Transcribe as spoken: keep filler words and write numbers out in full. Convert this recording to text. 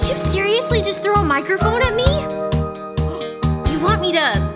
you seriously just throw a microphone at me? You want me to